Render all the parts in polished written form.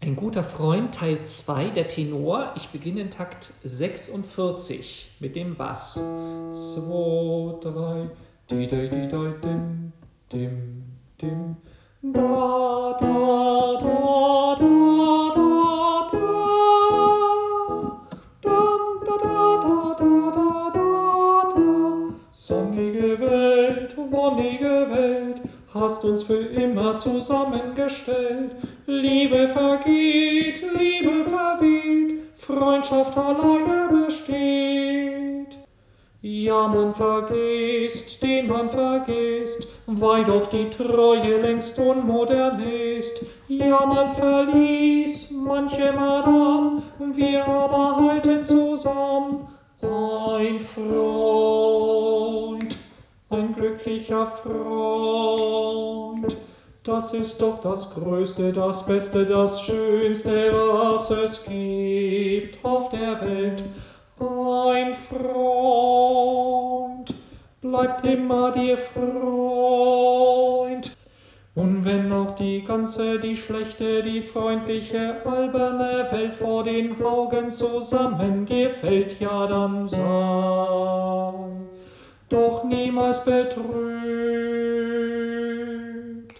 Ein guter Freund, Teil 2, der Tenor. Ich beginne in Takt 46 mit dem Bass. 2, 3, di di di di dim, dim, dim, da, da, da, da, da, da, dam, da, da, da, da, da, da, da. Sonnige Welt, wonnige Welt, hast uns für immer zusammengestellt. Liebe vergeht, Liebe verweht, Freundschaft alleine besteht. Ja, man vergisst, den man vergisst, weil doch die Treue längst unmodern ist. Ja, man verließ manche Madame, wir aber halten zusammen. Ein Freund, ein glücklicher Freund, das ist doch das Größte, das Beste, das Schönste, was es gibt auf der Welt. Ein Freund bleibt immer dir Freund. Und wenn auch die ganze, die schlechte, die freundliche, alberne Welt vor den Augen zusammen dir fällt, ja dann sei doch niemals betrübt,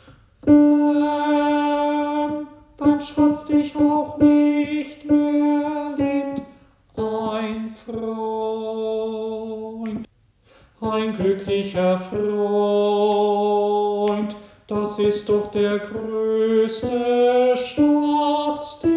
wenn dein Schatz dich auch nicht mehr liebt. Ein Freund, ein glücklicher Freund, das ist doch der größte Schatz,